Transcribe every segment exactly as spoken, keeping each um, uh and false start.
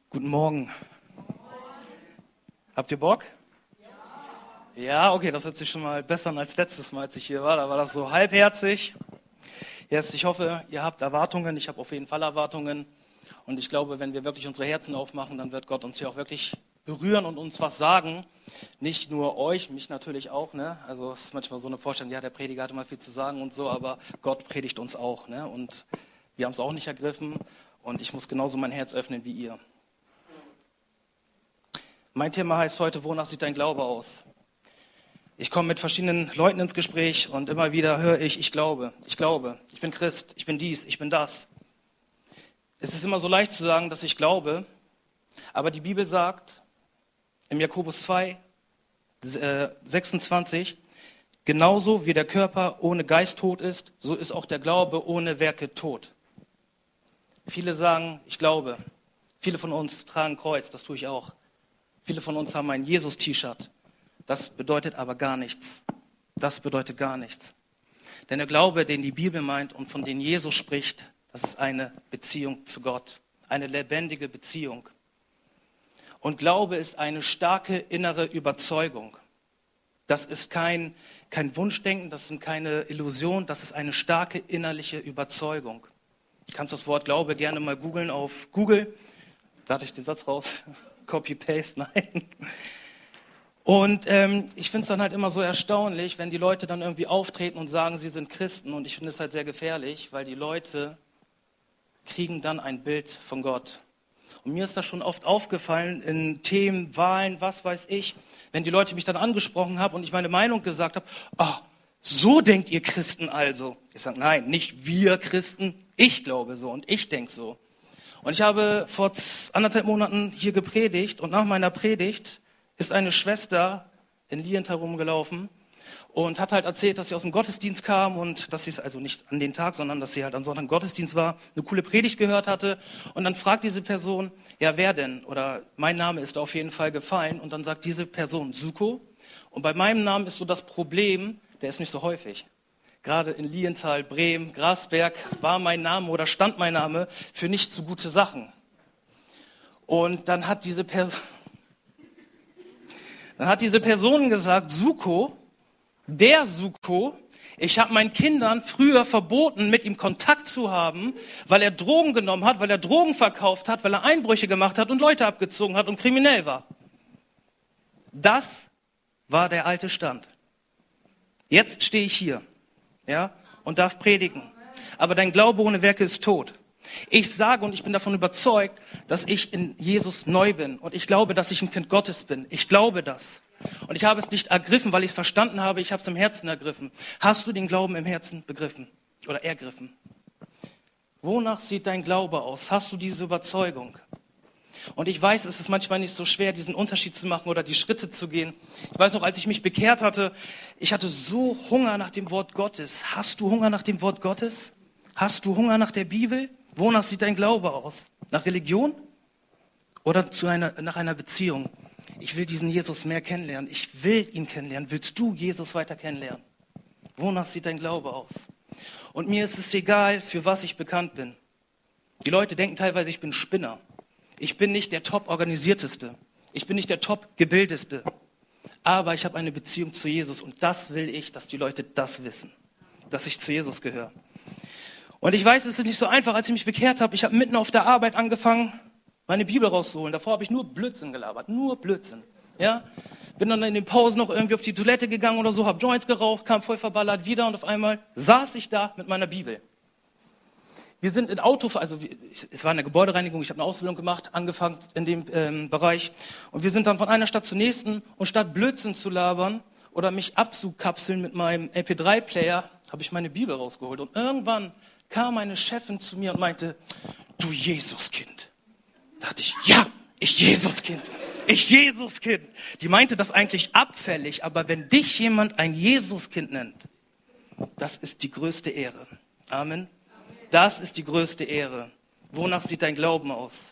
Guten Morgen. Habt ihr Bock? Ja. Ja, okay, das hört sich schon mal besser an als letztes Mal, als ich hier war. Da war das so halbherzig. Jetzt, ich hoffe, ihr habt Erwartungen. Ich habe auf jeden Fall Erwartungen. Und ich glaube, wenn wir wirklich unsere Herzen aufmachen, dann wird Gott uns hier auch wirklich berühren und uns was sagen. Nicht nur euch, mich natürlich auch. Ne? Also es ist manchmal so eine Vorstellung, ja, der Prediger hat immer viel zu sagen und so, aber Gott predigt uns auch. Ne? Und wir haben es auch nicht ergriffen. Und ich muss genauso mein Herz öffnen wie ihr. Mein Thema heißt heute, wonach sieht dein Glaube aus? Ich komme mit verschiedenen Leuten ins Gespräch und immer wieder höre ich, ich glaube, ich glaube, ich bin Christ, ich bin dies, ich bin das. Es ist immer so leicht zu sagen, dass ich glaube, aber die Bibel sagt im Jakobus zwei, sechsundzwanzig, genauso wie der Körper ohne Geist tot ist, so ist auch der Glaube ohne Werke tot. Viele sagen, ich glaube. Viele von uns tragen Kreuz, das tue ich auch. Viele von uns haben ein Jesus-T-Shirt. Das bedeutet aber gar nichts. Das bedeutet gar nichts. Denn der Glaube, den die Bibel meint und von dem Jesus spricht, das ist eine Beziehung zu Gott. Eine lebendige Beziehung. Und Glaube ist eine starke innere Überzeugung. Das ist kein, kein Wunschdenken, das sind keine Illusionen, das ist eine starke innerliche Überzeugung. Du kannst das Wort Glaube gerne mal googeln auf Google. Da hatte ich den Satz raus. Copy-Paste, nein. Und ähm, ich finde es dann halt immer so erstaunlich, wenn die Leute dann irgendwie auftreten und sagen, sie sind Christen. Und ich finde es halt sehr gefährlich, weil die Leute kriegen dann ein Bild von Gott. Und mir ist das schon oft aufgefallen in Themen, Wahlen, was weiß ich, wenn die Leute mich dann angesprochen haben und ich meine Meinung gesagt habe, oh, so denkt ihr Christen also. Ich sage, nein, nicht wir Christen, ich glaube so und ich denke so. Und ich habe vor anderthalb Monaten hier gepredigt und nach meiner Predigt ist eine Schwester in Lienthal rumgelaufen und hat halt erzählt, dass sie aus dem Gottesdienst kam und dass sie es also nicht an den Tag, sondern dass sie halt an Sonntag im Gottesdienst war, eine coole Predigt gehört hatte. Und dann fragt diese Person, ja, wer denn? Oder mein Name ist auf jeden Fall gefallen. Und dann sagt diese Person, Suko. Und bei meinem Namen ist so das Problem, der ist nicht so häufig. Gerade in Lienthal, Bremen, Grasberg war mein Name oder stand mein Name für nicht so gute Sachen. Und dann hat diese Person, dann hat diese Person gesagt, Suko, der Suko, ich habe meinen Kindern früher verboten, mit ihm Kontakt zu haben, weil er Drogen genommen hat, weil er Drogen verkauft hat, weil er Einbrüche gemacht hat und Leute abgezogen hat und kriminell war. Das war der alte Stand. Jetzt stehe ich hier. Ja, und darf predigen. Aber dein Glaube ohne Werke ist tot. Ich sage und ich bin davon überzeugt, dass ich in Jesus neu bin. Und ich glaube, dass ich ein Kind Gottes bin. Ich glaube das. Und ich habe es nicht ergriffen, weil ich es verstanden habe. Ich habe es im Herzen ergriffen. Hast du den Glauben im Herzen begriffen oder ergriffen? Wonach sieht dein Glaube aus? Hast du diese Überzeugung? Und ich weiß, es ist manchmal nicht so schwer, diesen Unterschied zu machen oder die Schritte zu gehen. Ich weiß noch, als ich mich bekehrt hatte, ich hatte so Hunger nach dem Wort Gottes. Hast du Hunger nach dem Wort Gottes? Hast du Hunger nach der Bibel? Wonach sieht dein Glaube aus? Nach Religion oder zu einer, nach einer Beziehung? Ich will diesen Jesus mehr kennenlernen. Ich will ihn kennenlernen. Willst du Jesus weiter kennenlernen? Wonach sieht dein Glaube aus? Und mir ist es egal, für was ich bekannt bin. Die Leute denken teilweise, ich bin Spinner. Ich bin nicht der top-organisierteste. Ich bin nicht der top-gebildetste. Aber ich habe eine Beziehung zu Jesus und das will ich, dass die Leute das wissen. Dass ich zu Jesus gehöre. Und ich weiß, es ist nicht so einfach, als ich mich bekehrt habe. Ich habe mitten auf der Arbeit angefangen, meine Bibel rauszuholen. Davor habe ich nur Blödsinn gelabert. Nur Blödsinn. Ja? Bin dann in den Pausen noch irgendwie auf die Toilette gegangen oder so, habe Joints geraucht, kam voll verballert wieder und auf einmal saß ich da mit meiner Bibel. Wir sind in Auto, also es war eine Gebäudereinigung, ich habe eine Ausbildung gemacht, angefangen in dem ähm, Bereich. Und wir sind dann von einer Stadt zur nächsten und statt Blödsinn zu labern oder mich abzukapseln mit meinem M P drei Player, habe ich meine Bibel rausgeholt. Und irgendwann kam meine Chefin zu mir und meinte, du Jesuskind. Da dachte ich, ja, ich Jesuskind, ich Jesuskind. Die meinte das eigentlich abfällig, aber wenn dich jemand ein Jesuskind nennt, das ist die größte Ehre. Amen. Das ist die größte Ehre. Wonach sieht dein Glauben aus?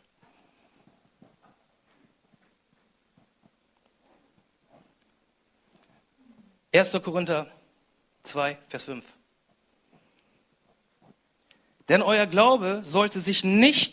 erster Korinther zwei, Vers fünf. Denn euer Glaube sollte sich nicht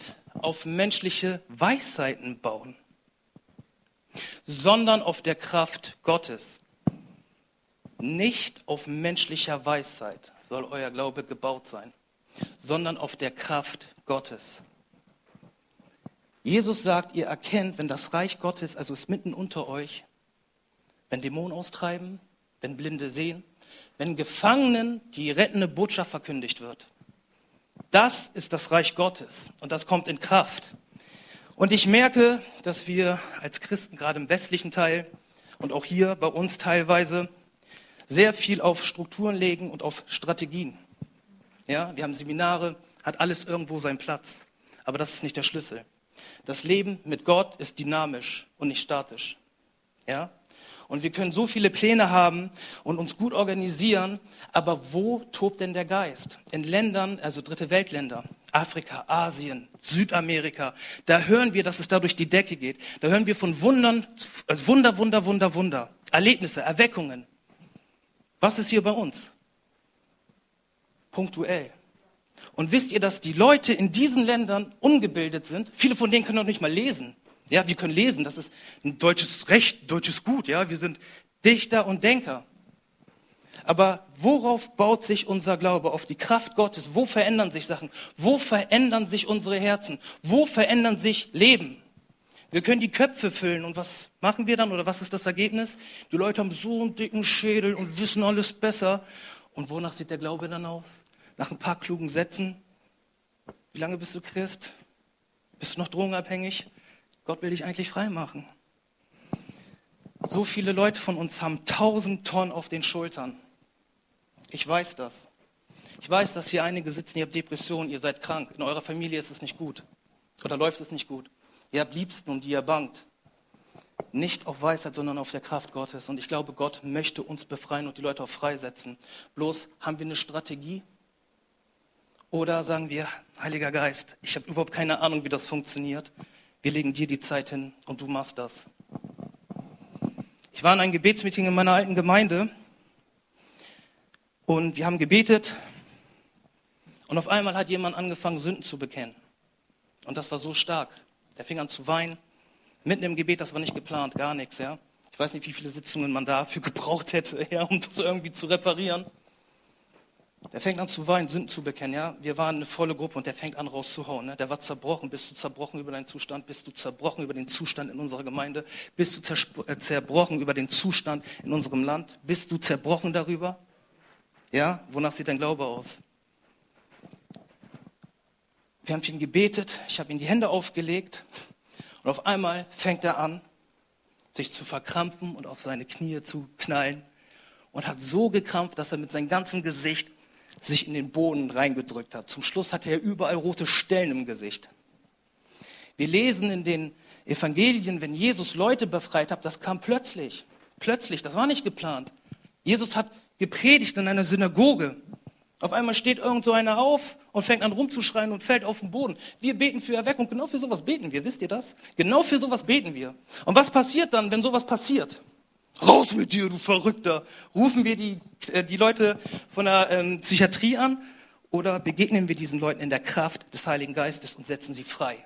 auf menschliche Weisheiten bauen, sondern auf der Kraft Gottes. Nicht auf menschlicher Weisheit soll euer Glaube gebaut sein, sondern auf der Kraft Gottes. Jesus sagt, ihr erkennt, wenn das Reich Gottes, also ist mitten unter euch, wenn Dämonen austreiben, wenn Blinde sehen, wenn Gefangenen die rettende Botschaft verkündigt wird. Das ist das Reich Gottes und das kommt in Kraft. Und ich merke, dass wir als Christen, gerade im westlichen Teil und auch hier bei uns teilweise, sehr viel auf Strukturen legen und auf Strategien. Ja, wir haben Seminare, hat alles irgendwo seinen Platz. Aber das ist nicht der Schlüssel. Das Leben mit Gott ist dynamisch und nicht statisch. Ja? Und wir können so viele Pläne haben und uns gut organisieren, aber wo tobt denn der Geist? In Ländern, also dritte Weltländer, Afrika, Asien, Südamerika, da hören wir, dass es da durch die Decke geht. Da hören wir von Wundern, also Wunder, Wunder, Wunder, Wunder, Erlebnisse, Erweckungen. Was ist hier bei uns? Punktuell. Und wisst ihr, dass die Leute in diesen Ländern ungebildet sind? Viele von denen können noch nicht mal lesen. Ja, wir können lesen, das ist ein deutsches Recht, deutsches Gut. Ja, wir sind Dichter und Denker. Aber worauf baut sich unser Glaube? Auf die Kraft Gottes. Wo verändern sich Sachen? Wo verändern sich unsere Herzen? Wo verändern sich Leben? Wir können die Köpfe füllen und was machen wir dann oder was ist das Ergebnis? Die Leute haben so einen dicken Schädel und wissen alles besser. Und wonach sieht der Glaube dann aus? Nach ein paar klugen Sätzen. Wie lange bist du Christ? Bist du noch drogenabhängig? Gott will dich eigentlich frei machen. So viele Leute von uns haben tausend Tonnen auf den Schultern. Ich weiß das. Ich weiß, dass hier einige sitzen, ihr habt Depressionen, ihr seid krank. In eurer Familie ist es nicht gut. Oder läuft es nicht gut. Ihr habt Liebsten, um die ihr bangt. Nicht auf Weisheit, sondern auf der Kraft Gottes. Und ich glaube, Gott möchte uns befreien und die Leute auch freisetzen. Bloß haben wir eine Strategie? Oder sagen wir, Heiliger Geist, ich habe überhaupt keine Ahnung, wie das funktioniert. Wir legen dir die Zeit hin und du machst das. Ich war in einem Gebetsmeeting in meiner alten Gemeinde und wir haben gebetet und auf einmal hat jemand angefangen, Sünden zu bekennen. Und das war so stark. Der fing an zu weinen, mitten im Gebet, das war nicht geplant, gar nichts. Ja? Ich weiß nicht, wie viele Sitzungen man dafür gebraucht hätte, ja, um das irgendwie zu reparieren. Der fängt an zu weinen, Sünden zu bekennen. Ja? Wir waren eine volle Gruppe und der fängt an rauszuhauen. Ne? Der war zerbrochen. Bist du zerbrochen über deinen Zustand? Bist du zerbrochen über den Zustand in unserer Gemeinde? Bist du äh, zerbrochen über den Zustand in unserem Land? Bist du zerbrochen darüber? Ja, wonach sieht dein Glaube aus? Wir haben für ihn gebetet, ich habe ihm die Hände aufgelegt und auf einmal fängt er an, sich zu verkrampfen und auf seine Knie zu knallen und hat so gekrampft, dass er mit seinem ganzen Gesicht sich in den Boden reingedrückt hat. Zum Schluss hatte er überall rote Stellen im Gesicht. Wir lesen in den Evangelien, wenn Jesus Leute befreit hat, das kam plötzlich. Plötzlich, das war nicht geplant. Jesus hat gepredigt in einer Synagoge. Auf einmal steht irgend so einer auf und fängt an rumzuschreien und fällt auf den Boden. Wir beten für Erweckung, genau für sowas beten wir, wisst ihr das? Genau für sowas beten wir. Und was passiert dann, wenn sowas passiert? Raus mit dir, du Verrückter! Rufen wir die, äh, die Leute von der ähm, Psychiatrie an oder begegnen wir diesen Leuten in der Kraft des Heiligen Geistes und setzen sie frei?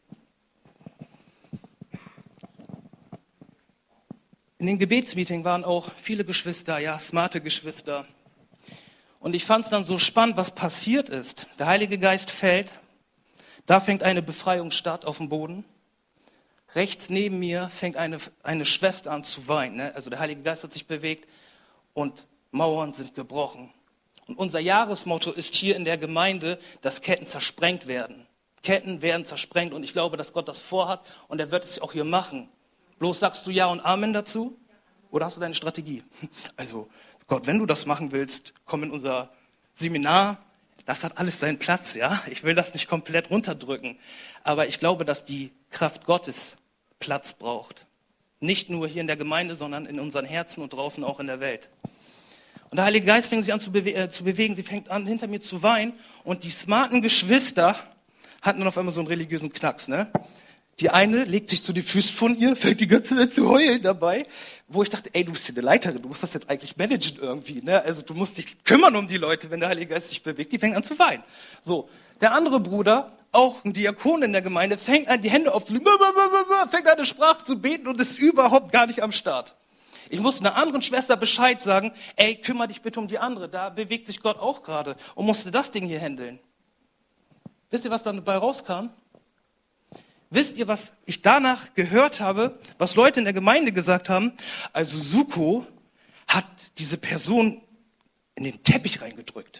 In dem Gebetsmeeting waren auch viele Geschwister, ja, smarte Geschwister. Und ich fand es dann so spannend, was passiert ist. Der Heilige Geist fällt, da fängt eine Befreiung statt auf dem Boden. Rechts neben mir fängt eine, eine Schwester an zu weinen. Ne? Also der Heilige Geist hat sich bewegt und Mauern sind gebrochen. Und unser Jahresmotto ist hier in der Gemeinde, dass Ketten zersprengt werden. Ketten werden zersprengt und ich glaube, dass Gott das vorhat und er wird es auch hier machen. Bloß sagst du Ja und Amen dazu? Oder hast du deine Strategie? Also Gott, wenn du das machen willst, komm in unser Seminar. Das hat alles seinen Platz, ja. Ich will das nicht komplett runterdrücken. Aber ich glaube, dass die Kraft Gottes Platz braucht. Nicht nur hier in der Gemeinde, sondern in unseren Herzen und draußen auch in der Welt. Und der Heilige Geist fängt sich an zu, bewe- äh, zu bewegen. Sie fängt an, hinter mir zu weinen. Und die smarten Geschwister hatten dann auf einmal so einen religiösen Knacks, ne? Die eine legt sich zu den Füßen von ihr, fängt die ganze Zeit zu heulen dabei, wo ich dachte, ey, du bist hier eine Leiterin, du musst das jetzt eigentlich managen irgendwie, ne? Also du musst dich kümmern um die Leute, wenn der Heilige Geist sich bewegt, die fängt an zu weinen. So, der andere Bruder, auch ein Diakon in der Gemeinde fängt an, die Hände aufzulegen, fängt an, eine Sprache zu beten und ist überhaupt gar nicht am Start. Ich muss einer anderen Schwester Bescheid sagen, ey, kümmere dich bitte um die andere, da bewegt sich Gott auch gerade und musste das Ding hier handeln. Wisst ihr, was dann dabei rauskam? Wisst ihr, was ich danach gehört habe, was Leute in der Gemeinde gesagt haben? Also Suko hat diese Person in den Teppich reingedrückt.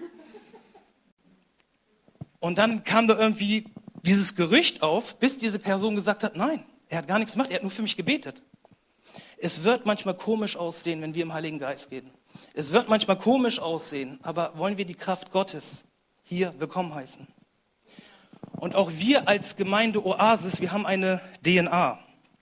Und dann kam da irgendwie dieses Gerücht auf, bis diese Person gesagt hat, nein, er hat gar nichts gemacht, er hat nur für mich gebetet. Es wird manchmal komisch aussehen, wenn wir im Heiligen Geist gehen. Es wird manchmal komisch aussehen, aber wollen wir die Kraft Gottes hier willkommen heißen? Und auch wir als Gemeinde Oasis, wir haben eine D N A.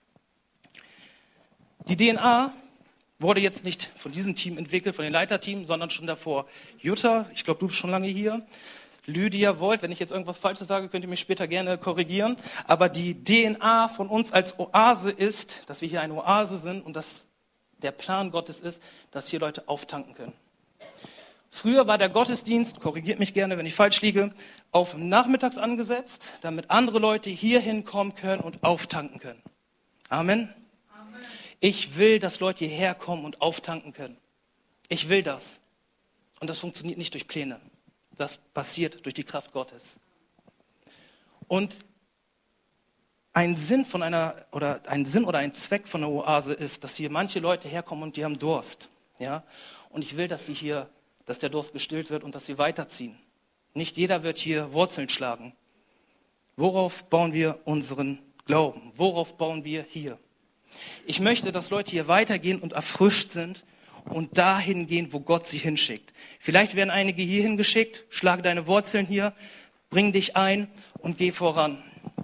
Die D N A wurde jetzt nicht von diesem Team entwickelt, von dem Leiterteam, sondern schon davor. Jutta, ich glaube, du bist schon lange hier. Lydia Wolf, wenn ich jetzt irgendwas Falsches sage, könnt ihr mich später gerne korrigieren. Aber die D N A von uns als Oase ist, dass wir hier eine Oase sind und dass der Plan Gottes ist, dass hier Leute auftanken können. Früher war der Gottesdienst, korrigiert mich gerne, wenn ich falsch liege, auf nachmittags angesetzt, damit andere Leute hier hinkommen können und auftanken können. Amen. Amen. Ich will, dass Leute hierher kommen und auftanken können. Ich will das. Und das funktioniert nicht durch Pläne. Das passiert durch die Kraft Gottes. Und ein Sinn von einer oder ein Sinn oder ein Zweck von einer Oase ist, dass hier manche Leute herkommen und die haben Durst, ja? Und ich will, dass sie hier, dass der Durst gestillt wird und dass sie weiterziehen. Nicht jeder wird hier Wurzeln schlagen. Worauf bauen wir unseren Glauben? Worauf bauen wir hier? Ich möchte, dass Leute hier weitergehen und erfrischt sind und dahin gehen, wo Gott sie hinschickt. Vielleicht werden einige hier hingeschickt, schlage deine Wurzeln hier, bring dich ein und geh voran.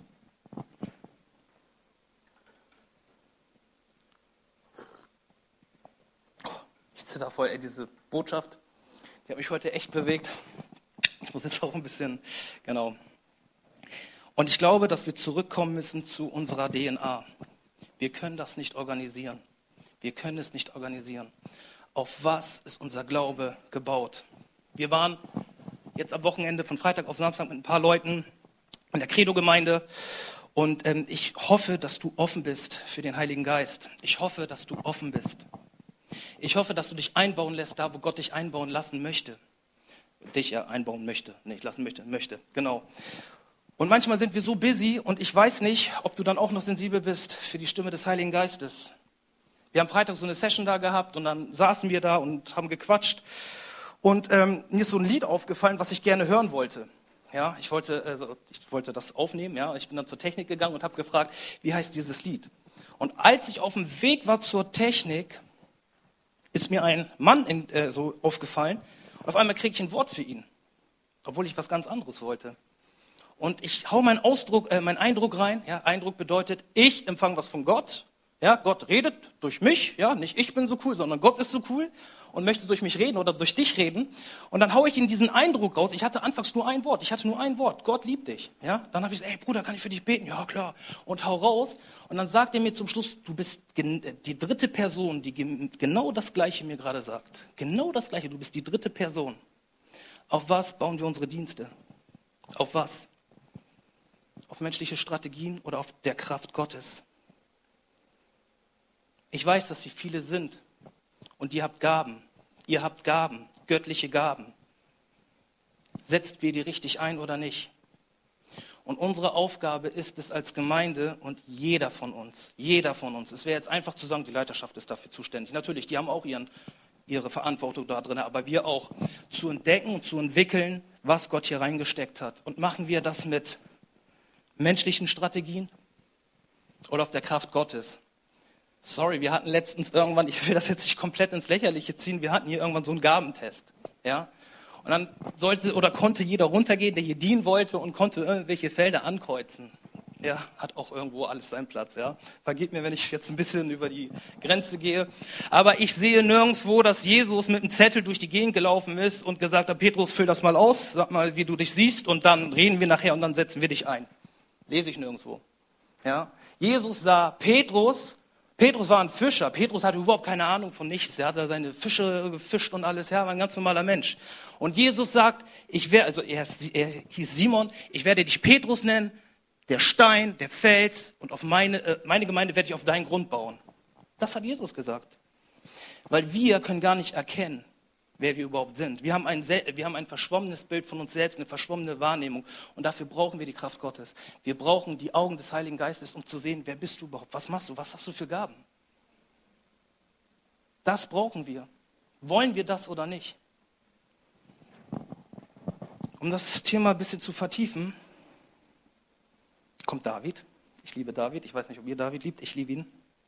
Ich zitter voll, ey, diese Botschaft, die hat mich heute echt bewegt. Ich muss jetzt auch ein bisschen, genau. Und ich glaube, dass wir zurückkommen müssen zu unserer D N A. Wir können das nicht organisieren. Wir können es nicht organisieren. Auf was ist unser Glaube gebaut? Wir waren jetzt am Wochenende von Freitag auf Samstag mit ein paar Leuten in der Credo-Gemeinde und ähm, ich hoffe, dass du offen bist für den Heiligen Geist. Ich hoffe, dass du offen bist. Ich hoffe, dass du dich einbauen lässt, da wo Gott dich einbauen lassen möchte. Dich ja einbauen möchte, nicht lassen möchte, möchte, genau. Und manchmal sind wir so busy und ich weiß nicht, ob du dann auch noch sensibel bist für die Stimme des Heiligen Geistes. Wir haben Freitag so eine Session da gehabt und dann saßen wir da und haben gequatscht. Und ähm, mir ist so ein Lied aufgefallen, was ich gerne hören wollte. Ja, ich wollte, also ich wollte das aufnehmen. Ja, ich bin dann zur Technik gegangen und habe gefragt, wie heißt dieses Lied? Und als ich auf dem Weg war zur Technik, ist mir ein Mann in, äh, so aufgefallen. Und auf einmal kriege ich ein Wort für ihn, obwohl ich was ganz anderes wollte. Und ich hau meinen Ausdruck, äh, meinen Eindruck rein. Ja, Eindruck bedeutet, ich empfange was von Gott. Ja, Gott redet durch mich, ja, nicht ich bin so cool, sondern Gott ist so cool und möchte durch mich reden oder durch dich reden. Und dann haue ich ihm diesen Eindruck raus. Ich hatte anfangs nur ein Wort, ich hatte nur ein Wort, Gott liebt dich. Ja, dann habe ich gesagt, ey Bruder, kann ich für dich beten? Ja, klar. Und hau raus. Und dann sagt er mir zum Schluss, du bist die dritte Person, die genau das Gleiche mir gerade sagt. Genau das Gleiche, du bist die dritte Person. Auf was bauen wir unsere Dienste? Auf was? Auf menschliche Strategien oder auf der Kraft Gottes? Ich weiß, dass ihr viele sind und ihr habt Gaben. Ihr habt Gaben, göttliche Gaben. Setzt wir die richtig ein oder nicht? Und unsere Aufgabe ist es als Gemeinde und jeder von uns, jeder von uns, es wäre jetzt einfach zu sagen, die Leiterschaft ist dafür zuständig. Natürlich, die haben auch ihren, ihre Verantwortung da drin, aber wir auch, zu entdecken und zu entwickeln, was Gott hier reingesteckt hat. Und machen wir das mit menschlichen Strategien oder auf der Kraft Gottes? Sorry, wir hatten letztens irgendwann, ich will das jetzt nicht komplett ins Lächerliche ziehen, wir hatten hier irgendwann so einen Gabentest, ja. Und dann sollte oder konnte jeder runtergehen, der hier dienen wollte und konnte irgendwelche Felder ankreuzen. Ja, hat auch irgendwo alles seinen Platz, ja. Vergebt mir, wenn ich jetzt ein bisschen über die Grenze gehe. Aber ich sehe nirgendwo, dass Jesus mit einem Zettel durch die Gegend gelaufen ist und gesagt hat, Petrus, füll das mal aus, sag mal, wie du dich siehst und dann reden wir nachher und dann setzen wir dich ein. Lese ich nirgendwo, ja. Jesus sah Petrus, Petrus war ein Fischer. Petrus hatte überhaupt keine Ahnung von nichts. Er hat da seine Fische gefischt und alles. Ja, war ein ganz normaler Mensch. Und Jesus sagt, ich werde, also er, er hieß Simon, ich werde dich Petrus nennen, der Stein, der Fels, und auf meine, äh, meine Gemeinde werde ich auf deinen Grund bauen. Das hat Jesus gesagt. Weil wir können gar nicht erkennen, wer wir überhaupt sind. Wir haben, ein, wir haben ein verschwommenes Bild von uns selbst, eine verschwommene Wahrnehmung. Und dafür brauchen wir die Kraft Gottes. Wir brauchen die Augen des Heiligen Geistes, um zu sehen, wer bist du überhaupt? Was machst du? Was hast du für Gaben? Das brauchen wir. Wollen wir das oder nicht? Um das Thema ein bisschen zu vertiefen, kommt David. Ich liebe David. Ich weiß nicht, ob ihr David liebt. Ich liebe ihn.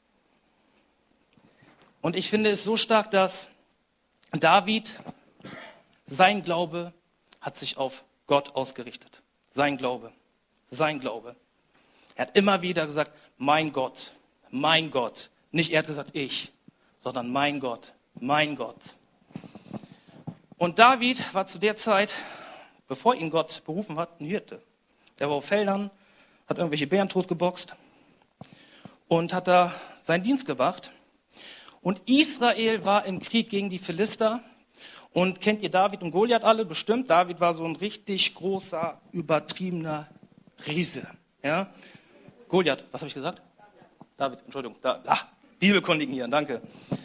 Und ich finde es so stark, dass David, sein Glaube hat sich auf Gott ausgerichtet. Sein Glaube, sein Glaube. Er hat immer wieder gesagt, mein Gott, mein Gott. Nicht er hat gesagt, ich, sondern mein Gott, mein Gott. Und David war zu der Zeit, bevor ihn Gott berufen hat, ein Hirte. Der war auf Feldern, hat irgendwelche Bären totgeboxt und hat da seinen Dienst gemacht. Und Israel war im Krieg gegen die Philister. Und kennt ihr David und Goliath alle? Bestimmt. David war so ein richtig großer, übertriebener Riese. Ja? Goliath, was habe ich gesagt? David, Entschuldigung. Da, ach, Bibelkundigen hier, danke.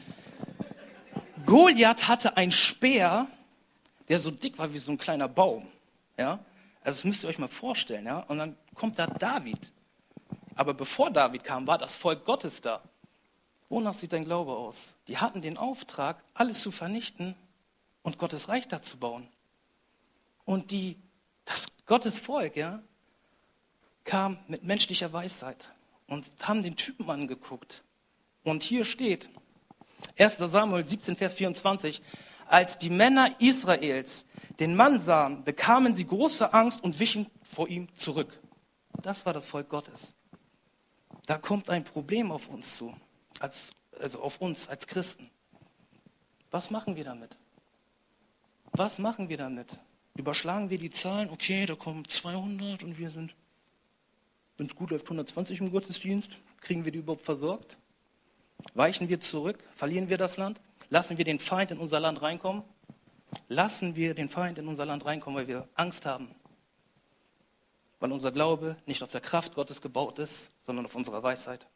Goliath hatte einen Speer, der so dick war wie so ein kleiner Baum. Ja? Also das müsst ihr euch mal vorstellen. Ja? Und dann kommt da David. Aber bevor David kam, war das Volk Gottes da. Wonach sieht dein Glaube aus? Die hatten den Auftrag, alles zu vernichten und Gottes Reich da zu bauen. Und die, das Gottes Volk, ja, kam mit menschlicher Weisheit und haben den Typen angeguckt. Und hier steht, erster Samuel siebzehn, Vers vierundzwanzig, als die Männer Israels den Mann sahen, bekamen sie große Angst und wichen vor ihm zurück. Das war das Volk Gottes. Da kommt ein Problem auf uns zu. Als, also auf uns als Christen. Was machen wir damit? Was machen wir damit? Überschlagen wir die Zahlen? Okay, da kommen zweihundert und wir sind, wenn es gut läuft, hundertzwanzig im Gottesdienst. Kriegen wir die überhaupt versorgt? Weichen wir zurück? Verlieren wir das Land? Lassen wir den Feind in unser Land reinkommen? Lassen wir den Feind in unser Land reinkommen, weil wir Angst haben? Weil unser Glaube nicht auf der Kraft Gottes gebaut ist, sondern auf unserer Weisheit.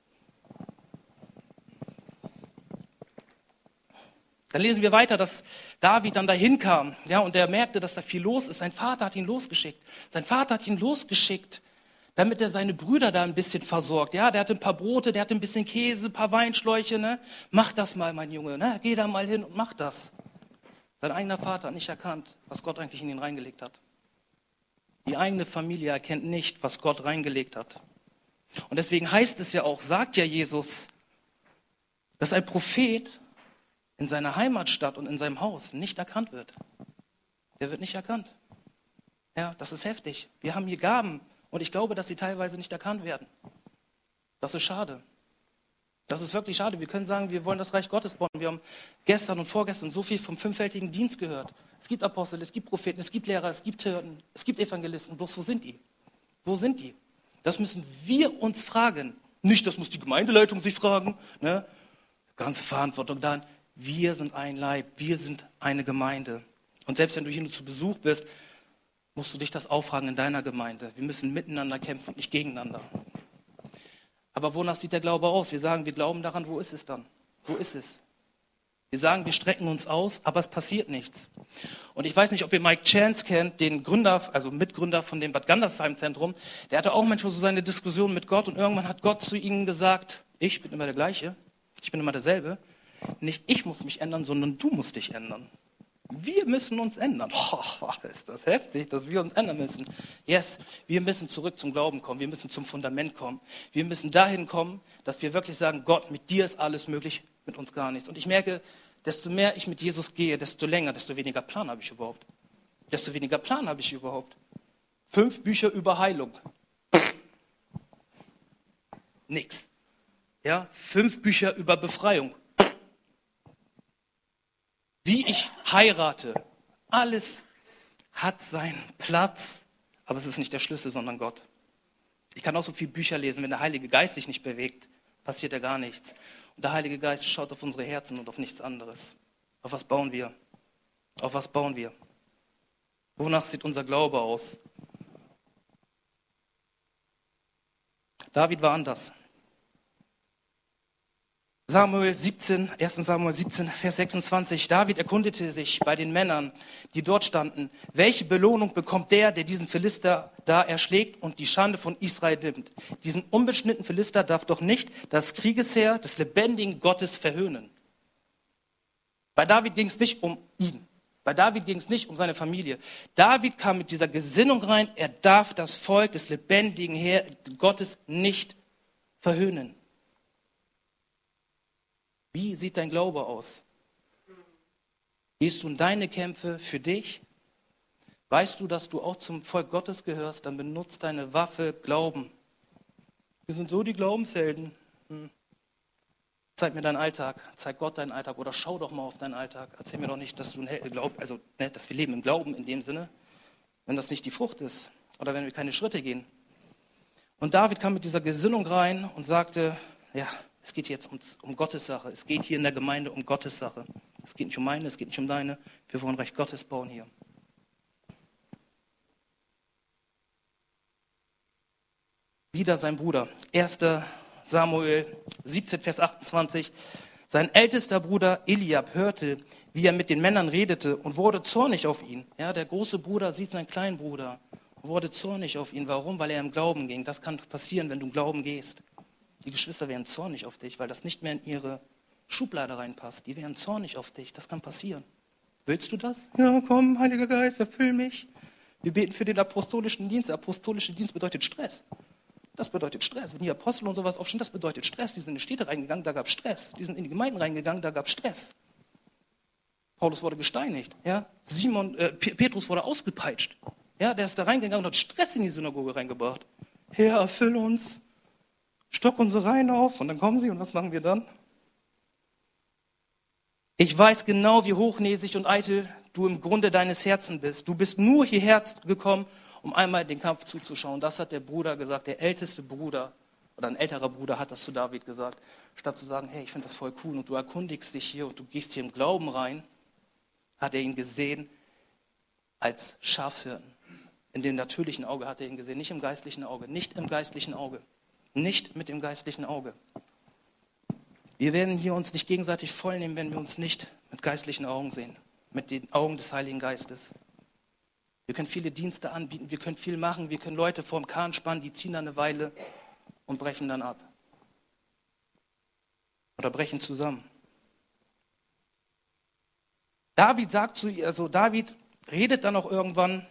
Dann lesen wir weiter, dass David dann dahin kam, ja, und er merkte, dass da viel los ist. Sein Vater hat ihn losgeschickt. Sein Vater hat ihn losgeschickt, damit er seine Brüder da ein bisschen versorgt. Ja, der hatte ein paar Brote, der hatte ein bisschen Käse, ein paar Weinschläuche. Ne? Mach das mal, mein Junge. Ne? Geh da mal hin und mach das. Sein eigener Vater hat nicht erkannt, was Gott eigentlich in ihn reingelegt hat. Die eigene Familie erkennt nicht, was Gott reingelegt hat. Und deswegen heißt es ja auch, sagt ja Jesus, dass ein Prophet in seiner Heimatstadt und in seinem Haus nicht erkannt wird. Der wird nicht erkannt. Ja, das ist heftig. Wir haben hier Gaben und ich glaube, dass sie teilweise nicht erkannt werden. Das ist schade. Das ist wirklich schade. Wir können sagen, wir wollen das Reich Gottes bauen. Wir haben gestern und vorgestern so viel vom fünffältigen Dienst gehört. Es gibt Apostel, es gibt Propheten, es gibt Lehrer, es gibt Hirten, es gibt Evangelisten. Bloß wo sind die? Wo sind die? Das müssen wir uns fragen. Nicht, das muss die Gemeindeleitung sich fragen. Ne? Ganze Verantwortung daran. Wir sind ein Leib, wir sind eine Gemeinde. Und selbst wenn du hier nur zu Besuch bist, musst du dich das auffragen in deiner Gemeinde. Wir müssen miteinander kämpfen und nicht gegeneinander. Aber wonach sieht der Glaube aus? Wir sagen, wir glauben daran, wo ist es dann? Wo ist es? Wir sagen, wir strecken uns aus, aber es passiert nichts. Und ich weiß nicht, ob ihr Mike Chance kennt, den Gründer, also Mitgründer von dem Bad Gandersheim Zentrum. Der hatte auch manchmal so seine Diskussion mit Gott und irgendwann hat Gott zu ihnen gesagt, ich bin immer der Gleiche, ich bin immer derselbe. Nicht ich muss mich ändern, sondern du musst dich ändern. Wir müssen uns ändern. Oh, ist das heftig, dass wir uns ändern müssen. Yes, wir müssen zurück zum Glauben kommen. Wir müssen zum Fundament kommen. Wir müssen dahin kommen, dass wir wirklich sagen, Gott, mit dir ist alles möglich, mit uns gar nichts. Und ich merke, desto mehr ich mit Jesus gehe, desto länger, desto weniger Plan habe ich überhaupt. Desto weniger Plan habe ich überhaupt. Fünf Bücher über Heilung. Nix. Ja, fünf Bücher über Befreiung. Wie ich heirate. Alles hat seinen Platz, aber es ist nicht der Schlüssel, sondern Gott. Ich kann auch so viele Bücher lesen, wenn der Heilige Geist sich nicht bewegt, passiert ja gar nichts. Und der Heilige Geist schaut auf unsere Herzen und auf nichts anderes. Auf was bauen wir? Auf was bauen wir? Wonach sieht unser Glaube aus? David war anders. Samuel siebzehn, erster Samuel siebzehn, Vers sechsundzwanzig. David erkundete sich bei den Männern, die dort standen, welche Belohnung bekommt der, der diesen Philister da erschlägt und die Schande von Israel nimmt. Diesen unbeschnittenen Philister darf doch nicht das Kriegesheer des lebendigen Gottes verhöhnen. Bei David ging es nicht um ihn. Bei David ging es nicht um seine Familie. David kam mit dieser Gesinnung rein, er darf das Volk des lebendigen Heer Gottes nicht verhöhnen. Wie sieht dein Glaube aus? Gehst du in deine Kämpfe für dich? Weißt du, dass du auch zum Volk Gottes gehörst? Dann benutzt deine Waffe Glauben. Wir sind so die Glaubenshelden. Hm. Zeig mir deinen Alltag, zeig Gott deinen Alltag oder schau doch mal auf deinen Alltag. Erzähl mir doch nicht, dass du ein Glaub, also ne, dass wir leben im Glauben in dem Sinne, wenn das nicht die Frucht ist oder wenn wir keine Schritte gehen. Und David kam mit dieser Gesinnung rein und sagte, ja, es geht jetzt um, um Gottes Sache. Es geht hier in der Gemeinde um Gottes Sache. Es geht nicht um meine, es geht nicht um deine. Wir wollen Reich Gottes bauen hier. Wieder sein Bruder. erster Samuel siebzehn, Vers achtundzwanzig. Sein ältester Bruder Eliab hörte, wie er mit den Männern redete und wurde zornig auf ihn. Ja, der große Bruder sieht seinen kleinen Bruder und wurde zornig auf ihn. Warum? Weil er im Glauben ging. Das kann passieren, wenn du im Glauben gehst. Die Geschwister werden zornig auf dich, weil das nicht mehr in ihre Schublade reinpasst. Die werden zornig auf dich. Das kann passieren. Willst du das? Ja, komm, Heiliger Geist, erfüll mich. Wir beten für den apostolischen Dienst. Der apostolische Dienst bedeutet Stress. Das bedeutet Stress. Wenn die Apostel und sowas aufstehen, das bedeutet Stress. Die sind in die Städte reingegangen, da gab es Stress. Die sind in die Gemeinden reingegangen, da gab es Stress. Paulus wurde gesteinigt. Ja? Simon, äh, Petrus wurde ausgepeitscht. Ja? Der ist da reingegangen und hat Stress in die Synagoge reingebracht. Herr, erfüll uns. Stock unsere Reihen auf und dann kommen sie und was machen wir dann? Ich weiß genau, wie hochnäsig und eitel du im Grunde deines Herzens bist. Du bist nur hierher gekommen, um einmal den Kampf zuzuschauen. Das hat der Bruder gesagt, der älteste Bruder oder ein älterer Bruder hat das zu David gesagt. Statt zu sagen, hey, ich finde das voll cool und du erkundigst dich hier und du gehst hier im Glauben rein, hat er ihn gesehen als Schafshirten. In dem natürlichen Auge hat er ihn gesehen, nicht im geistlichen Auge, nicht im geistlichen Auge. Nicht mit dem geistlichen Auge. Wir werden hier uns nicht gegenseitig vollnehmen, wenn wir uns nicht mit geistlichen Augen sehen, mit den Augen des Heiligen Geistes. Wir können viele Dienste anbieten, wir können viel machen, wir können Leute vorm Kahn spannen, die ziehen dann eine Weile und brechen dann ab. Oder brechen zusammen. David sagt zu ihr, also David redet dann auch irgendwann,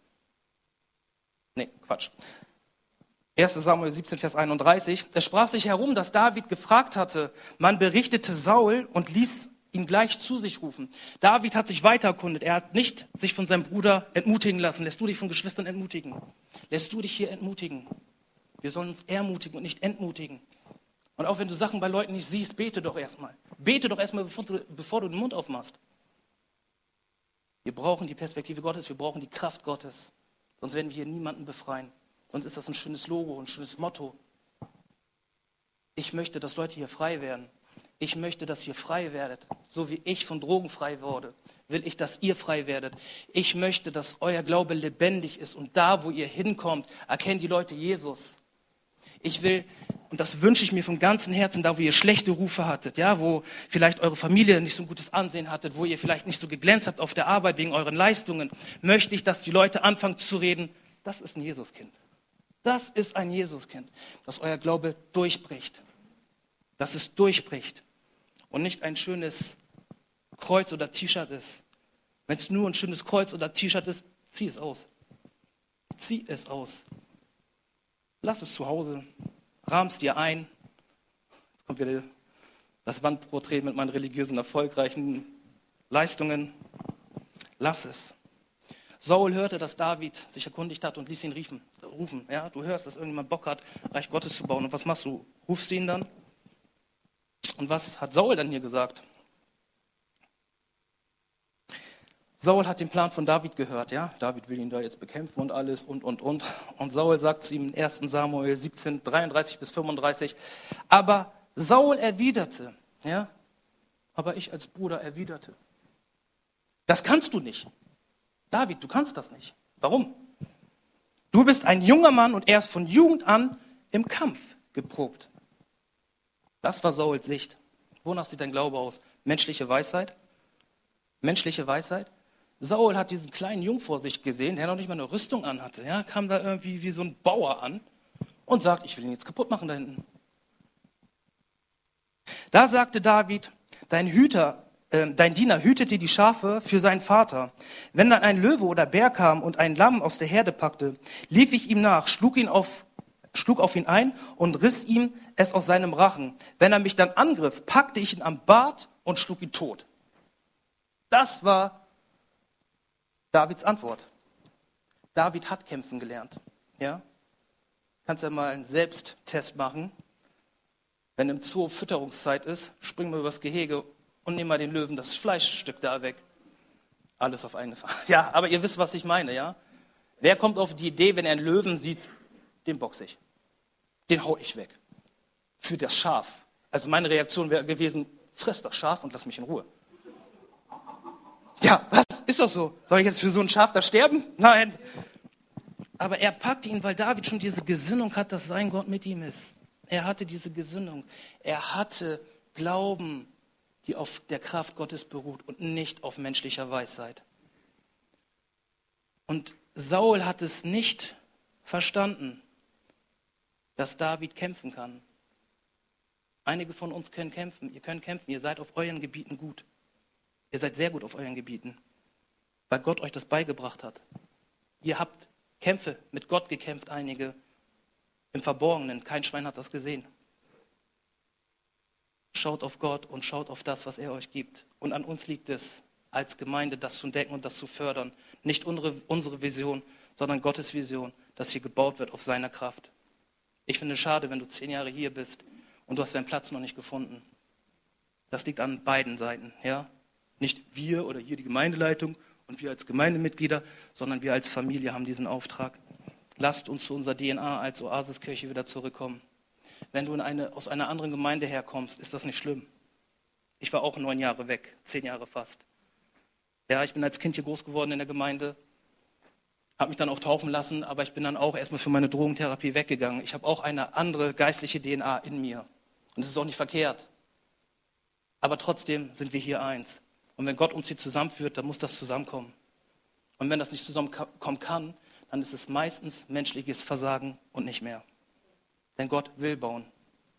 nee, Quatsch. erster Samuel siebzehn, Vers einunddreißig. Es sprach sich herum, dass David gefragt hatte. Man berichtete Saul und ließ ihn gleich zu sich rufen. David hat sich weiter erkundet. Er hat nicht sich von seinem Bruder entmutigen lassen. Lässt du dich von Geschwistern entmutigen? Lässt du dich hier entmutigen? Wir sollen uns ermutigen und nicht entmutigen. Und auch wenn du Sachen bei Leuten nicht siehst, bete doch erstmal. Bete doch erstmal, bevor du, bevor du den Mund aufmachst. Wir brauchen die Perspektive Gottes, wir brauchen die Kraft Gottes. Sonst werden wir hier niemanden befreien. Sonst ist das ein schönes Logo, ein schönes Motto. Ich möchte, dass Leute hier frei werden. Ich möchte, dass ihr frei werdet. So wie ich von Drogen frei wurde, will ich, dass ihr frei werdet. Ich möchte, dass euer Glaube lebendig ist. Und da, wo ihr hinkommt, erkennen die Leute Jesus. Ich will, und das wünsche ich mir von ganzem Herzen, da, wo ihr schlechte Rufe hattet, ja, wo vielleicht eure Familie nicht so ein gutes Ansehen hattet, wo ihr vielleicht nicht so geglänzt habt auf der Arbeit wegen euren Leistungen, möchte ich, dass die Leute anfangen zu reden, das ist ein Jesuskind. Das ist ein Jesuskind, dass euer Glaube durchbricht. Dass es durchbricht und nicht ein schönes Kreuz oder T-Shirt ist. Wenn es nur ein schönes Kreuz oder T-Shirt ist, zieh es aus. Zieh es aus. Lass es zu Hause. Rahm's dir ein. Jetzt kommt wieder das Wandporträt mit meinen religiösen, erfolgreichen Leistungen. Lass es. Saul hörte, dass David sich erkundigt hat und ließ ihn riefen, rufen. Ja, du hörst, dass irgendjemand Bock hat, Reich Gottes zu bauen. Und was machst du? Rufst du ihn dann? Und was hat Saul dann hier gesagt? Saul hat den Plan von David gehört. Ja, David will ihn da jetzt bekämpfen und alles und, und, und. Und Saul sagt zu ihm in erster Samuel siebzehn, dreiunddreißig bis fünfunddreißig, aber Saul erwiderte, ja, aber ich als Bruder erwiderte. Das kannst du nicht. David, du kannst das nicht. Warum? Du bist ein junger Mann und er ist von Jugend an im Kampf geprobt. Das war Sauls Sicht. Wonach sieht dein Glaube aus? Menschliche Weisheit? Menschliche Weisheit? Saul hat diesen kleinen Jungen vor sich gesehen, der noch nicht mal eine Rüstung anhatte. Ja, kam da irgendwie wie so ein Bauer an und sagt, ich will ihn jetzt kaputt machen da hinten. Da sagte David, dein Hüter, äh, dein Diener hütete die Schafe für seinen Vater. Wenn dann ein Löwe oder Bär kam und ein Lamm aus der Herde packte, lief ich ihm nach, schlug ihn auf, schlug auf ihn ein und riss ihm es aus seinem Rachen. Wenn er mich dann angriff, packte ich ihn am Bart und schlug ihn tot. Das war Davids Antwort. David hat kämpfen gelernt. Ja? Kannst ja mal einen Selbsttest machen. Wenn im Zoo Fütterungszeit ist, spring mal übers Gehege und nimm mal den Löwen das Fleischstück da weg. Alles auf eine Fahrt. Ja, aber ihr wisst, was ich meine, ja? Wer kommt auf die Idee, wenn er einen Löwen sieht, den boxe ich. Den hau ich weg. Für das Schaf. Also meine Reaktion wäre gewesen, friss das Schaf und lass mich in Ruhe. Ja, was? Ist doch so. Soll ich jetzt für so ein Schaf da sterben? Nein. Aber er packte ihn, weil David schon diese Gesinnung hat, dass sein Gott mit ihm ist. Er hatte diese Gesinnung. Er hatte Glauben, die auf der Kraft Gottes beruht und nicht auf menschlicher Weisheit. Und Saul hat es nicht verstanden, dass David kämpfen kann. Einige von uns können kämpfen. Ihr könnt kämpfen. Ihr seid auf euren Gebieten gut. Ihr seid sehr gut auf euren Gebieten, weil Gott euch das beigebracht hat. Ihr habt Kämpfe mit Gott gekämpft, einige im Verborgenen. Kein Schwein hat das gesehen. Schaut auf Gott und schaut auf das, was er euch gibt. Und an uns liegt es, als Gemeinde das zu entdecken und das zu fördern. Nicht unsere, unsere Vision, sondern Gottes Vision, dass hier gebaut wird auf seiner Kraft. Ich finde es schade, wenn du zehn Jahre hier bist und du hast deinen Platz noch nicht gefunden. Das liegt an beiden Seiten, ja. Nicht wir oder hier die Gemeindeleitung und wir als Gemeindemitglieder, sondern wir als Familie haben diesen Auftrag. Lasst uns zu unserer D N A als Oasiskirche wieder zurückkommen. Wenn du in eine, aus einer anderen Gemeinde herkommst, ist das nicht schlimm. Ich war auch neun Jahre weg, zehn Jahre fast. Ja, ich bin als Kind hier groß geworden in der Gemeinde, habe mich dann auch taufen lassen, aber ich bin dann auch erstmal für meine Drogentherapie weggegangen. Ich habe auch eine andere geistliche D N A in mir. Und das ist auch nicht verkehrt. Aber trotzdem sind wir hier eins. Und wenn Gott uns hier zusammenführt, dann muss das zusammenkommen. Und wenn das nicht zusammenkommen kann, dann ist es meistens menschliches Versagen und nicht mehr. Denn Gott will bauen.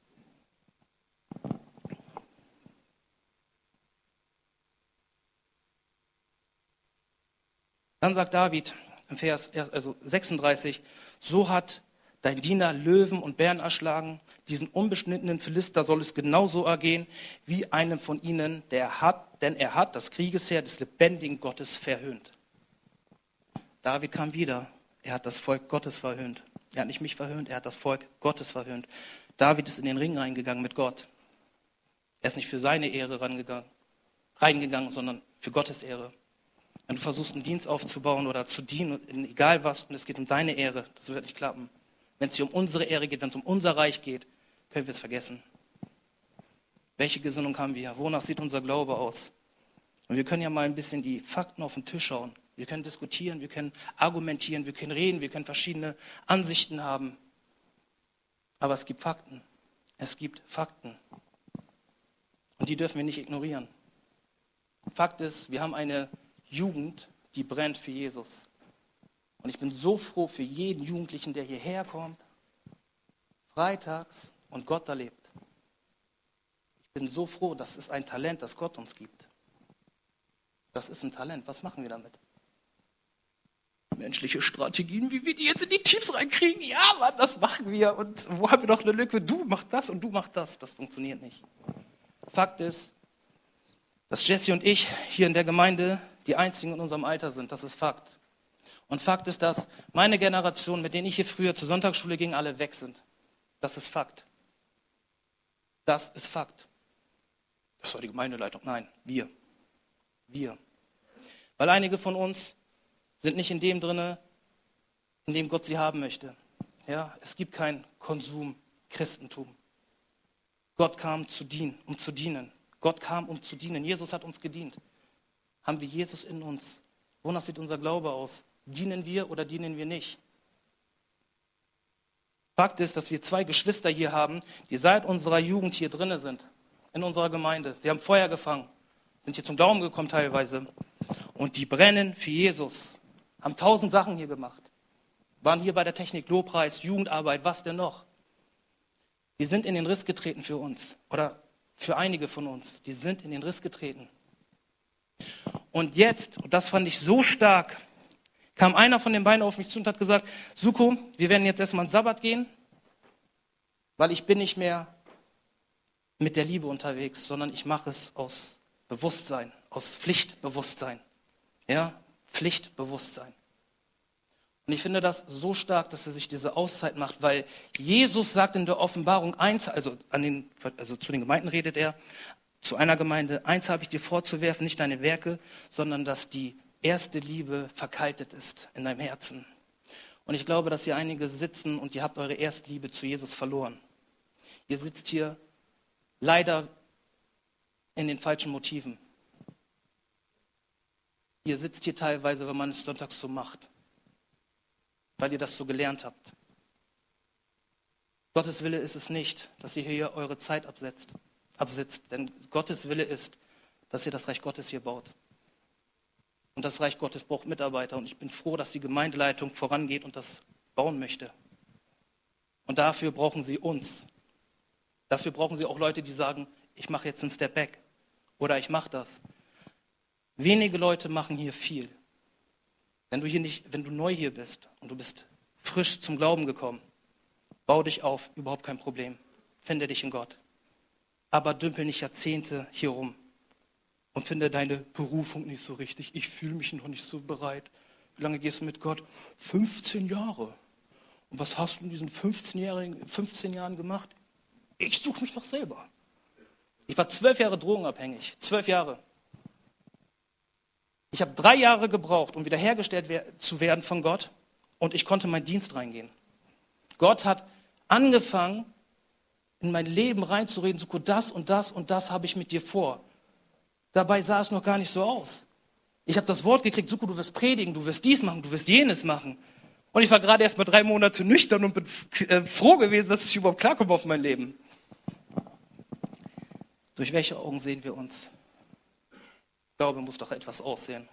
Dann sagt David im Vers also sechsunddreißig, so hat dein Diener Löwen und Bären erschlagen, diesen unbeschnittenen Philister soll es genauso ergehen, wie einem von ihnen, der hat, denn er hat das Kriegesheer des lebendigen Gottes verhöhnt. David kam wieder, er hat das Volk Gottes verhöhnt. Er hat nicht mich verhöhnt, er hat das Volk Gottes verhöhnt. David ist in den Ring reingegangen mit Gott. Er ist nicht für seine Ehre reingegangen, reingegangen, sondern für Gottes Ehre. Wenn du versuchst, einen Dienst aufzubauen oder zu dienen, egal was, und es geht um deine Ehre, das wird nicht klappen. Wenn es hier um unsere Ehre geht, wenn es um unser Reich geht, können wir es vergessen. Welche Gesinnung haben wir? Wonach sieht unser Glaube aus? Und wir können ja mal ein bisschen die Fakten auf den Tisch schauen. Wir können diskutieren, wir können argumentieren, wir können reden, wir können verschiedene Ansichten haben. Aber es gibt Fakten. Es gibt Fakten. Und die dürfen wir nicht ignorieren. Fakt ist, wir haben eine Jugend, die brennt für Jesus. Und ich bin so froh für jeden Jugendlichen, der hierher kommt, freitags und Gott erlebt. Ich bin so froh, das ist ein Talent, das Gott uns gibt. Das ist ein Talent. Was machen wir damit? Menschliche Strategien, wie wir die jetzt in die Teams reinkriegen. Ja, Mann, das machen wir. Und wo haben wir noch eine Lücke? Du machst das und du machst das. Das funktioniert nicht. Fakt ist, dass Jesse und ich hier in der Gemeinde die Einzigen in unserem Alter sind. Das ist Fakt. Und Fakt ist, dass meine Generation, mit denen ich hier früher zur Sonntagsschule ging, alle weg sind. Das ist Fakt. Das ist Fakt. Das war die Gemeindeleitung. Nein, wir. Wir. Weil einige von uns sind nicht in dem drinne, in dem Gott sie haben möchte. Ja, es gibt kein Konsum-Christentum. Gott kam zu dienen, um zu dienen. Gott kam, um zu dienen. Jesus hat uns gedient. Haben wir Jesus in uns? Wonach sieht unser Glaube aus? Dienen wir oder dienen wir nicht? Fakt ist, dass wir zwei Geschwister hier haben, die seit unserer Jugend hier drin sind, in unserer Gemeinde. Sie haben Feuer gefangen, sind hier zum Glauben gekommen teilweise. Und die brennen für Jesus, haben tausend Sachen hier gemacht. Waren hier bei der Technik, Lobpreis, Jugendarbeit, was denn noch? Die sind in den Riss getreten für uns oder für einige von uns. Die sind in den Riss getreten. Und jetzt, und das fand ich so stark, kam einer von den beiden auf mich zu und hat gesagt, Suko, wir werden jetzt erstmal in den Sabbat gehen, weil ich bin nicht mehr mit der Liebe unterwegs, sondern ich mache es aus Bewusstsein, aus Pflichtbewusstsein. Ja, Pflichtbewusstsein. Und ich finde das so stark, dass er sich diese Auszeit macht, weil Jesus sagt in der Offenbarung eins, also, an den, also zu den Gemeinden redet er, zu einer Gemeinde, eins habe ich dir vorzuwerfen, nicht deine Werke, sondern dass die erste Liebe verkaltet ist in deinem Herzen. Und ich glaube, dass hier einige sitzen und ihr habt eure Erstliebe zu Jesus verloren. Ihr sitzt hier leider in den falschen Motiven. Ihr sitzt hier teilweise, wenn man es sonntags so macht, weil ihr das so gelernt habt. Gottes Wille ist es nicht, dass ihr hier eure Zeit absetzt, absitzt. Denn Gottes Wille ist, dass ihr das Reich Gottes hier baut. Und das Reich Gottes braucht Mitarbeiter. Und ich bin froh, dass die Gemeindeleitung vorangeht und das bauen möchte. Und dafür brauchen sie uns. Dafür brauchen sie auch Leute, die sagen, ich mache jetzt einen Step back. Oder ich mache das. Wenige Leute machen hier viel. Wenn du hier nicht, wenn du neu hier bist und du bist frisch zum Glauben gekommen, bau dich auf, überhaupt kein Problem. Finde dich in Gott. Aber dümpel nicht Jahrzehnte hier rum und finde deine Berufung nicht so richtig. Ich fühle mich noch nicht so bereit. Wie lange gehst du mit Gott? fünfzehn Jahre. Und was hast du in diesen fünfzehn, fünfzehn Jahren gemacht? Ich suche mich noch selber. Ich war zwölf Jahre drogenabhängig. Zwölf Jahre. Ich habe drei Jahre gebraucht, um wiederhergestellt zu werden von Gott. Und ich konnte in meinen Dienst reingehen. Gott hat angefangen, in mein Leben reinzureden, so das und das und das habe ich mit dir vor. Dabei sah es noch gar nicht so aus. Ich habe das Wort gekriegt, Suko, du wirst predigen, du wirst dies machen, du wirst jenes machen. Und ich war gerade erst mal drei Monate nüchtern und bin äh, froh gewesen, dass ich überhaupt klarkomme auf mein Leben. Durch welche Augen sehen wir uns? Ich glaube, muss doch etwas aussehen.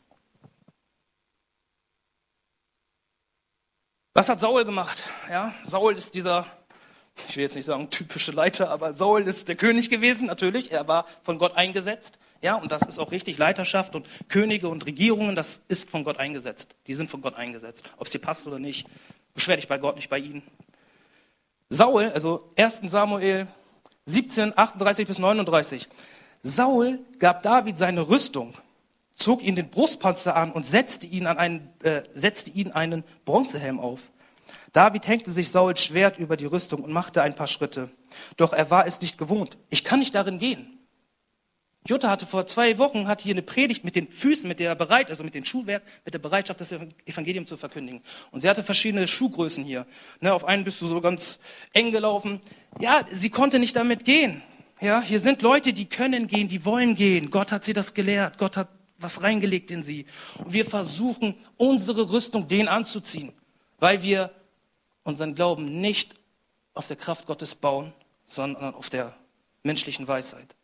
Was hat Saul gemacht? Ja, Saul ist dieser, ich will jetzt nicht sagen typische Leiter, aber Saul ist der König gewesen, natürlich. Er war von Gott eingesetzt. Ja, und das ist auch richtig. Leiterschaft und Könige und Regierungen, das ist von Gott eingesetzt. Die sind von Gott eingesetzt. Ob es dir passt oder nicht, beschwer dich bei Gott, nicht bei ihnen. Saul, also erster Samuel siebzehn, achtunddreißig bis neununddreißig. Saul gab David seine Rüstung, zog ihn den Brustpanzer an und setzte ihn, an einen, äh, setzte ihn einen Bronzehelm auf. David hängte sich Sauls Schwert über die Rüstung und machte ein paar Schritte. Doch er war es nicht gewohnt. Ich kann nicht darin gehen. Jutta hatte vor zwei Wochen hat hier eine Predigt mit den Füßen, mit der Bereit, also mit dem Schuhwerk, mit der Bereitschaft, das Evangelium zu verkündigen. Und sie hatte verschiedene Schuhgrößen hier. Ne, auf einen bist du so ganz eng gelaufen. Ja, sie konnte nicht damit gehen. Ja, hier sind Leute, die können gehen, die wollen gehen. Gott hat sie das gelehrt. Gott hat was reingelegt in sie. Und wir versuchen, unsere Rüstung denen anzuziehen, weil wir unseren Glauben nicht auf der Kraft Gottes bauen, sondern auf der menschlichen Weisheit.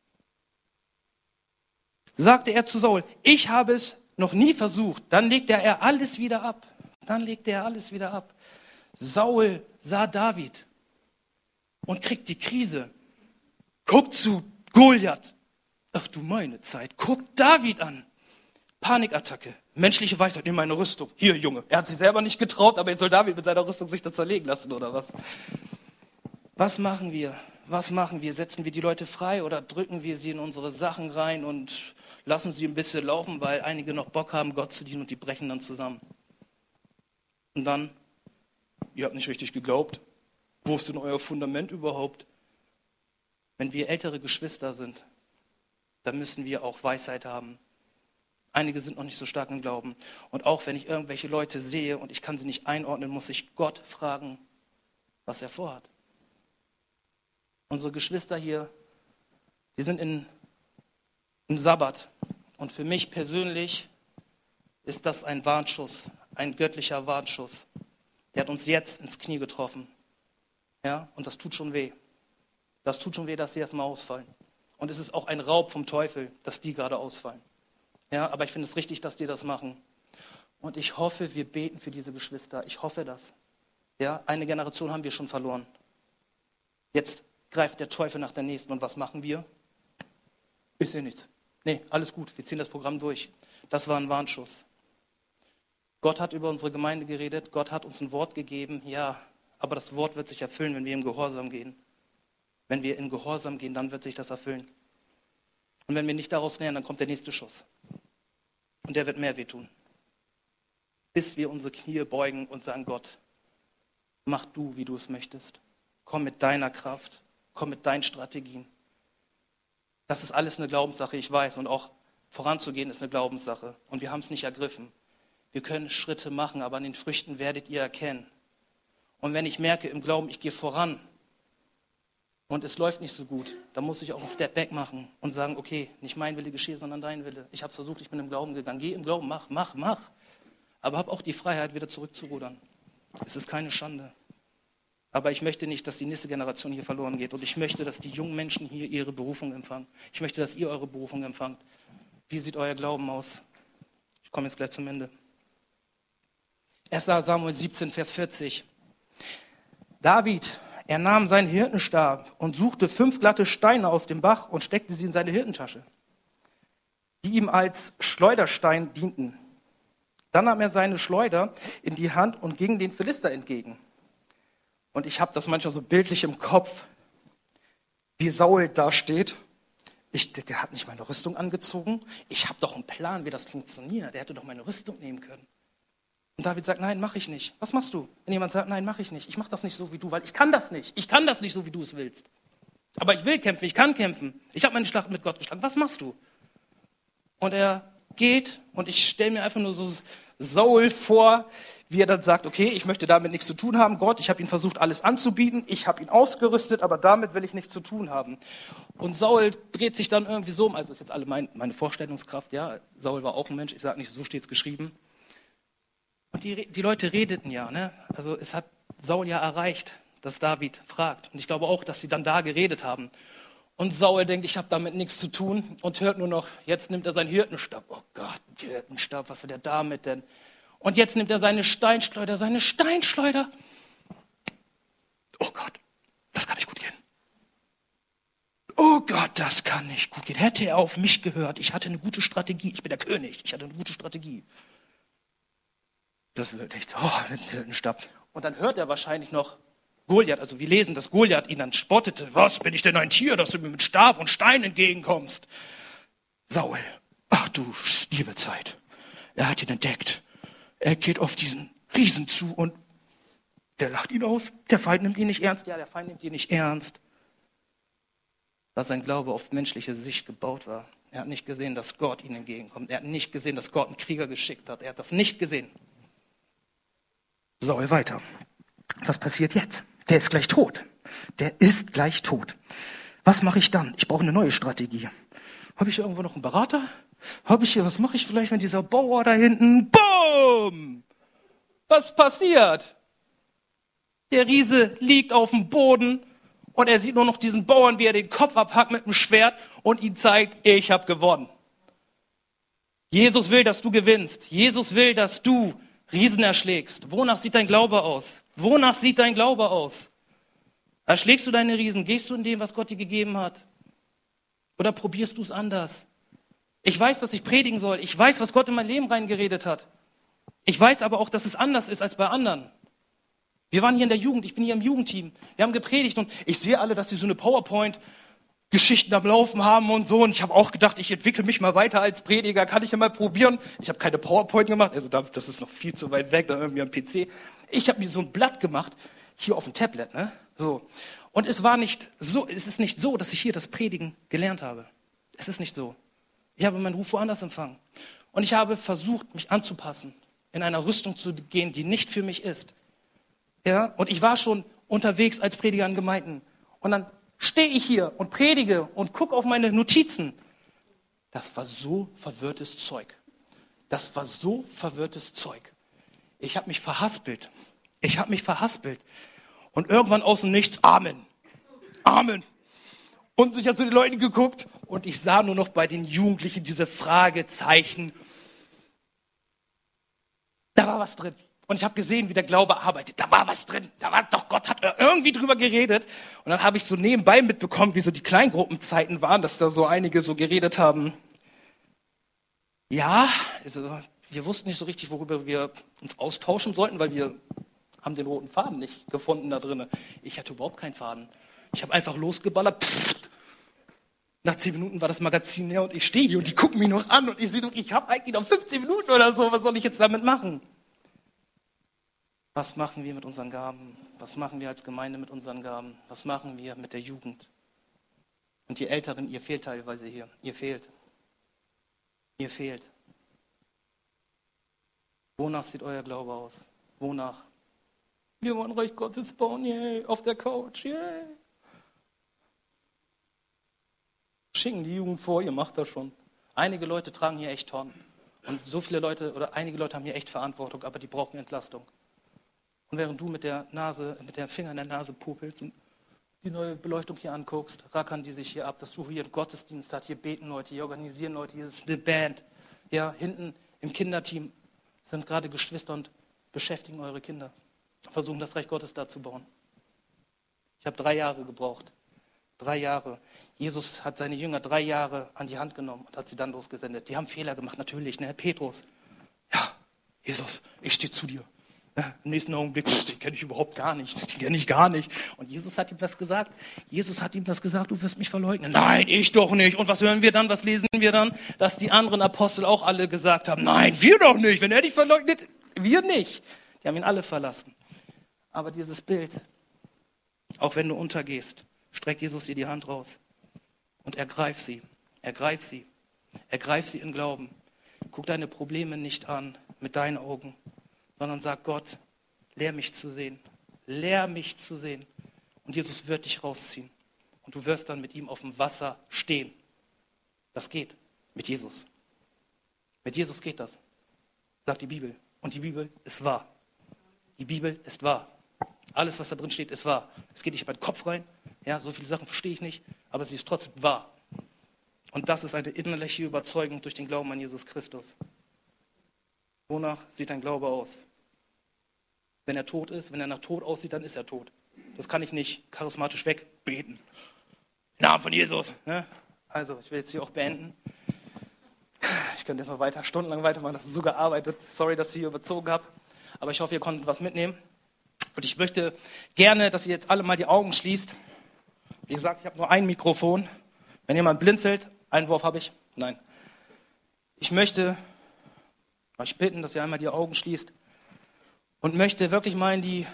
Sagte er zu Saul, ich habe es noch nie versucht. Dann legte er alles wieder ab. Dann legte er alles wieder ab. Saul sah David und kriegt die Krise. Guckt zu Goliath. Ach du meine Zeit, guckt David an. Panikattacke, menschliche Weisheit in meine Rüstung. Hier, Junge, er hat sich selber nicht getraut, aber jetzt soll David mit seiner Rüstung sich da zerlegen lassen, oder was? Was machen wir? Was machen wir? Setzen wir die Leute frei oder drücken wir sie in unsere Sachen rein und lassen sie ein bisschen laufen, weil einige noch Bock haben, Gott zu dienen und die brechen dann zusammen? Und dann, ihr habt nicht richtig geglaubt. Wo ist denn euer Fundament überhaupt? Wenn wir ältere Geschwister sind, dann müssen wir auch Weisheit haben. Einige sind noch nicht so stark im Glauben. Und auch wenn ich irgendwelche Leute sehe und ich kann sie nicht einordnen, muss ich Gott fragen, was er vorhat. Unsere Geschwister hier, die sind in, im Sabbat. Und für mich persönlich ist das ein Warnschuss, ein göttlicher Warnschuss. Der hat uns jetzt ins Knie getroffen. Ja, und das tut schon weh. Das tut schon weh, dass sie erstmal ausfallen. Und es ist auch ein Raub vom Teufel, dass die gerade ausfallen. Ja, aber ich finde es richtig, dass die das machen. Und ich hoffe, wir beten für diese Geschwister. Ich hoffe das. Ja, eine Generation haben wir schon verloren. Jetzt greift der Teufel nach der nächsten. Und was machen wir? Ist ja nichts. Nee, alles gut. Wir ziehen das Programm durch. Das war ein Warnschuss. Gott hat über unsere Gemeinde geredet. Gott hat uns ein Wort gegeben. Ja, aber das Wort wird sich erfüllen, wenn wir im Gehorsam gehen. Wenn wir in Gehorsam gehen, dann wird sich das erfüllen. Und wenn wir nicht daraus lernen, dann kommt der nächste Schuss. Und der wird mehr wehtun. Bis wir unsere Knie beugen und sagen, Gott, mach du, wie du es möchtest. Komm mit deiner Kraft, komm mit deinen Strategien. Das ist alles eine Glaubenssache, ich weiß. Und auch voranzugehen ist eine Glaubenssache. Und wir haben es nicht ergriffen. Wir können Schritte machen, aber an den Früchten werdet ihr erkennen. Und wenn ich merke im Glauben, ich gehe voran und es läuft nicht so gut, dann muss ich auch einen Step back machen und sagen, okay, nicht mein Wille geschehe, sondern dein Wille. Ich habe es versucht, ich bin im Glauben gegangen. Geh im Glauben, mach, mach, mach. Aber habe auch die Freiheit, wieder zurückzurudern. Es ist keine Schande. Aber ich möchte nicht, dass die nächste Generation hier verloren geht. Und ich möchte, dass die jungen Menschen hier ihre Berufung empfangen. Ich möchte, dass ihr eure Berufung empfangt. Wie sieht euer Glauben aus? Ich komme jetzt gleich zum Ende. erster Samuel siebzehn, Vers vierzig. David, er nahm seinen Hirtenstab und suchte fünf glatte Steine aus dem Bach und steckte sie in seine Hirtentasche, die ihm als Schleuderstein dienten. Dann nahm er seine Schleuder in die Hand und ging den Philister entgegen. Und ich habe das manchmal so bildlich im Kopf, wie Saul da steht. Ich, der hat nicht meine Rüstung angezogen. Ich habe doch einen Plan, wie das funktioniert. Der hätte doch meine Rüstung nehmen können. Und David sagt, nein, mache ich nicht. Was machst du? Wenn jemand sagt, nein, mache ich nicht. Ich mache das nicht so wie du, weil ich kann das nicht. Ich kann das nicht so, wie du es willst. Aber ich will kämpfen, ich kann kämpfen. Ich habe meine Schlacht mit Gott geschlagen. Was machst du? Und er geht und ich stelle mir einfach nur so Saul vor, wie er dann sagt, okay, ich möchte damit nichts zu tun haben. Gott, ich habe ihn versucht, alles anzubieten. Ich habe ihn ausgerüstet, aber damit will ich nichts zu tun haben. Und Saul dreht sich dann irgendwie so um. Also das ist jetzt alle mein, meine Vorstellungskraft. Ja, Saul war auch ein Mensch. Ich sage nicht, so steht es geschrieben. Und die, die Leute redeten ja, ne? Also es hat Saul ja erreicht, dass David fragt. Und ich glaube auch, dass sie dann da geredet haben. Und Saul denkt, ich habe damit nichts zu tun und hört nur noch, jetzt nimmt er seinen Hirtenstab. Oh Gott, Hirtenstab, was will der damit denn? Und jetzt nimmt er seine Steinschleuder, seine Steinschleuder. Oh Gott, das kann nicht gut gehen. Oh Gott, das kann nicht gut gehen. Hätte er auf mich gehört, ich hatte eine gute Strategie. Ich bin der König, ich hatte eine gute Strategie. Das wird echt so, oh, mit dem Hirtenstab. Und dann hört er wahrscheinlich noch Goliath, also wir lesen, dass Goliath ihn dann spottete. Was, bin ich denn ein Tier, dass du mir mit Stab und Stein entgegenkommst? Saul, ach du liebe Zeit, er hat ihn entdeckt. Er geht auf diesen Riesen zu und der lacht ihn aus. Der Feind nimmt ihn nicht ernst. Ja, der Feind nimmt ihn nicht ernst. Weil sein Glaube auf menschliche Sicht gebaut war. Er hat nicht gesehen, dass Gott ihm entgegenkommt. Er hat nicht gesehen, dass Gott einen Krieger geschickt hat. Er hat das nicht gesehen. Saul weiter. Was passiert jetzt? Der ist gleich tot. Der ist gleich tot. Was mache ich dann? Ich brauche eine neue Strategie. Habe ich hier irgendwo noch einen Berater? Habe ich hier, was mache ich vielleicht, wenn dieser Bauer da hinten, BOOM! Was passiert? Der Riese liegt auf dem Boden und er sieht nur noch diesen Bauern, wie er den Kopf abhackt mit dem Schwert und ihm zeigt, ich habe gewonnen. Jesus will, dass du gewinnst. Jesus will, dass du Riesen erschlägst. Wonach sieht dein Glaube aus? Wonach sieht dein Glaube aus? Erschlägst du deine Riesen? Gehst du in dem, was Gott dir gegeben hat? Oder probierst du es anders? Ich weiß, dass ich predigen soll. Ich weiß, was Gott in mein Leben reingeredet hat. Ich weiß aber auch, dass es anders ist als bei anderen. Wir waren hier in der Jugend. Ich bin hier im Jugendteam. Wir haben gepredigt und ich sehe alle, dass die so eine PowerPoint-Geschichten am Laufen haben und so. Und ich habe auch gedacht, ich entwickle mich mal weiter als Prediger. Kann ich ja mal probieren. Ich habe keine PowerPoint gemacht. Also das ist noch viel zu weit weg, dann irgendwie am P C. Ich habe mir so ein Blatt gemacht, hier auf dem Tablet, ne? So. Und es war nicht so, es ist nicht so, dass ich hier das Predigen gelernt habe. Es ist nicht so. Ich habe meinen Ruf woanders empfangen. Und ich habe versucht, mich anzupassen, in einer Rüstung zu gehen, die nicht für mich ist. Ja? Und ich war schon unterwegs als Prediger in Gemeinden. Und dann stehe ich hier und predige und gucke auf meine Notizen. Das war so verwirrtes Zeug. Das war so verwirrtes Zeug. Ich habe mich verhaspelt. Ich habe mich verhaspelt. Und irgendwann aus dem Nichts, Amen. Amen. Und ich habe zu den Leuten geguckt und ich sah nur noch bei den Jugendlichen diese Fragezeichen. Da war was drin. Und ich habe gesehen, wie der Glaube arbeitet. Da war was drin. Da war doch, Gott hat irgendwie drüber geredet. Und dann habe ich so nebenbei mitbekommen, wie so die Kleingruppenzeiten waren, dass da so einige so geredet haben. Ja, also wir wussten nicht so richtig, worüber wir uns austauschen sollten, weil wir haben den roten Faden nicht gefunden da drin. Ich hatte überhaupt keinen Faden. Ich habe einfach losgeballert. Pff. Nach zehn Minuten war das Magazin leer und ich stehe hier und die gucken mich noch an und ich sehe, ich habe eigentlich noch fünfzehn Minuten oder so. Was soll ich jetzt damit machen? Was machen wir mit unseren Gaben? Was machen wir als Gemeinde mit unseren Gaben? Was machen wir mit der Jugend? Und die Älteren, ihr fehlt teilweise hier. Ihr fehlt. Ihr fehlt. Wonach sieht euer Glaube aus? Wonach? Wir wollen Reich Gottes bauen, yay, auf der Couch, yay. Schicken die Jugend vor, ihr macht das schon. Einige Leute tragen hier echt Tonnen. Und so viele Leute, oder einige Leute haben hier echt Verantwortung, aber die brauchen Entlastung. Und während du mit der Nase, mit dem Finger in der Nase popelst und die neue Beleuchtung hier anguckst, rackern die sich hier ab, dass du hier einen Gottesdienst hast, hier beten Leute, hier organisieren Leute, hier ist eine Band. Ja, hinten im Kinderteam sind gerade Geschwister und beschäftigen eure Kinder. Versuchen, das Reich Gottes da zu bauen. Ich habe drei Jahre gebraucht. Drei Jahre. Jesus hat seine Jünger drei Jahre an die Hand genommen und hat sie dann losgesendet. Die haben Fehler gemacht, natürlich. Ne? Petrus. Ja, Jesus, ich stehe zu dir. Ne? Im nächsten Augenblick, den kenne ich überhaupt gar nicht. Den kenne ich gar nicht. Und Jesus hat ihm das gesagt. Jesus hat ihm das gesagt, du wirst mich verleugnen. Nein, ich doch nicht. Und was hören wir dann? Was lesen wir dann? Dass die anderen Apostel auch alle gesagt haben, nein, wir doch nicht. Wenn er dich verleugnet, wir nicht. Die haben ihn alle verlassen. Aber dieses Bild, auch wenn du untergehst, streckt Jesus dir die Hand raus und ergreif sie, ergreif sie, ergreif sie in Glauben. Guck deine Probleme nicht an mit deinen Augen, sondern sag Gott, lehr mich zu sehen, lehr mich zu sehen. Und Jesus wird dich rausziehen und du wirst dann mit ihm auf dem Wasser stehen. Das geht mit Jesus. Mit Jesus geht das, sagt die Bibel. Und die Bibel ist wahr. Die Bibel ist wahr. Alles, was da drin steht, ist wahr. Es geht nicht in meinen Kopf rein. Ja, so viele Sachen verstehe ich nicht, aber sie ist trotzdem wahr. Und das ist eine innerliche Überzeugung durch den Glauben an Jesus Christus. Wonach sieht dein Glaube aus? Wenn er tot ist, wenn er nach Tod aussieht, dann ist er tot. Das kann ich nicht charismatisch wegbeten. Im Namen von Jesus. Ne? Also, ich will jetzt hier auch beenden. Ich könnte jetzt noch weiter, stundenlang weitermachen, das ist so gearbeitet. Sorry, dass ich hier überzogen habe. Aber ich hoffe, ihr konntet was mitnehmen. Und ich möchte gerne, dass ihr jetzt alle mal die Augen schließt. Wie gesagt, ich habe nur ein Mikrofon. Wenn jemand blinzelt, Einwurf habe ich. Nein. Ich möchte euch bitten, dass ihr einmal die Augen schließt und möchte wirklich mal in die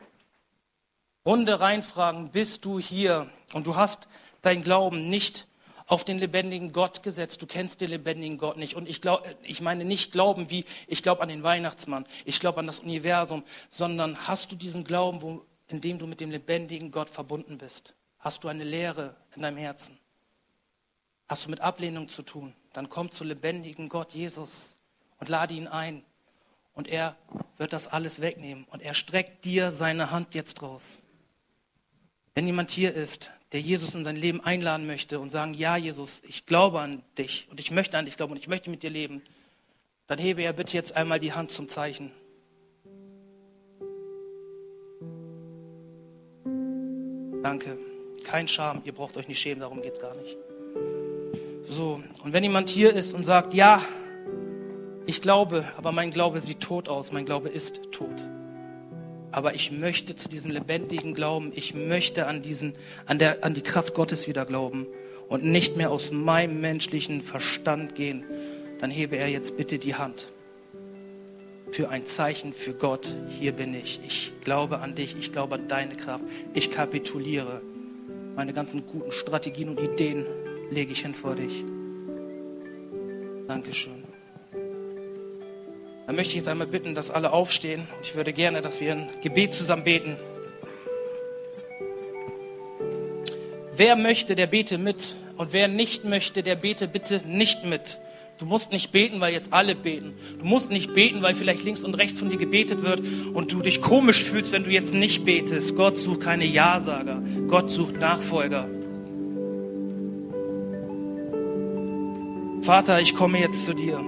Runde reinfragen, bist du hier und du hast dein Glauben nicht auf den lebendigen Gott gesetzt. Du kennst den lebendigen Gott nicht. Und ich, glaub, ich meine nicht Glauben wie, ich glaube an den Weihnachtsmann, ich glaube an das Universum, sondern hast du diesen Glauben, wo, in dem du mit dem lebendigen Gott verbunden bist? Hast du eine Leere in deinem Herzen? Hast du mit Ablehnung zu tun? Dann komm zu lebendigen Gott, Jesus, und lade ihn ein. Und er wird das alles wegnehmen. Und er streckt dir seine Hand jetzt raus. Wenn jemand hier ist, der Jesus in sein Leben einladen möchte und sagen, ja Jesus, ich glaube an dich und ich möchte an dich glauben und ich möchte mit dir leben, dann hebe er bitte jetzt einmal die Hand zum Zeichen. Danke. Kein Scham, ihr braucht euch nicht schämen, darum geht es gar nicht. So, und wenn jemand hier ist und sagt, ja, ich glaube, aber mein Glaube sieht tot aus, mein Glaube ist tot. Aber ich möchte zu diesem lebendigen Glauben, ich möchte an, diesen, an, der, an die Kraft Gottes wieder glauben und nicht mehr aus meinem menschlichen Verstand gehen, dann hebe er jetzt bitte die Hand für ein Zeichen für Gott. Hier bin ich. Ich glaube an dich, ich glaube an deine Kraft. Ich kapituliere. Meine ganzen guten Strategien und Ideen lege ich hin vor dich. Dankeschön. Dann möchte ich jetzt einmal bitten, dass alle aufstehen. Ich würde gerne, dass wir ein Gebet zusammen beten. wer möchte, der bete mit. Und wer nicht möchte, der bete bitte nicht mit. Du musst nicht beten, weil jetzt alle beten. Du musst nicht beten, weil vielleicht links und rechts von dir gebetet wird und du dich komisch fühlst, wenn du jetzt nicht betest. Gott sucht keine Ja-Sager. Gott sucht Nachfolger. Vater, ich komme jetzt zu dir.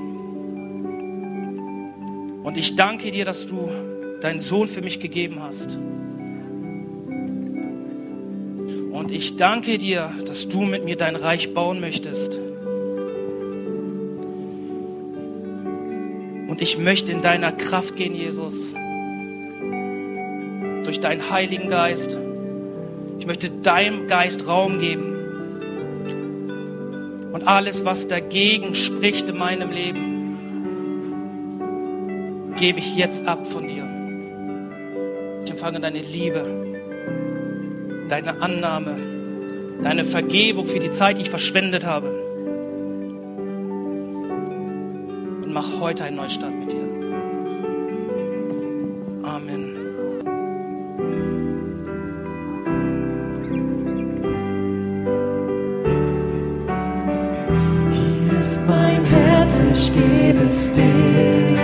Und ich danke dir, dass du deinen Sohn für mich gegeben hast. Und ich danke dir, dass du mit mir dein Reich bauen möchtest. Und ich möchte in deiner Kraft gehen, Jesus. Durch deinen Heiligen Geist. Ich möchte deinem Geist Raum geben. Und alles, was dagegen spricht in meinem Leben, gebe ich jetzt ab von dir. Ich empfange deine Liebe, deine Annahme, deine Vergebung für die Zeit, die ich verschwendet habe. Und mach heute einen Neustart mit dir. Amen. Hier ist mein Herz, ich gebe es dir.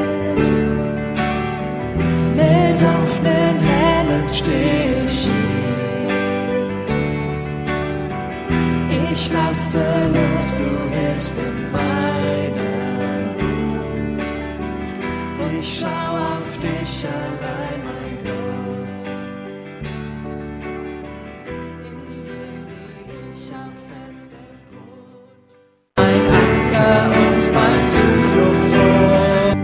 Mit offenen Händen steh ich hier. Ich lasse los, du hältst in meinen Blut. Ich schau auf dich allein, mein Gott. In dir steh ich auf festem Grund. Mein Anker und mein Zufluchtsort.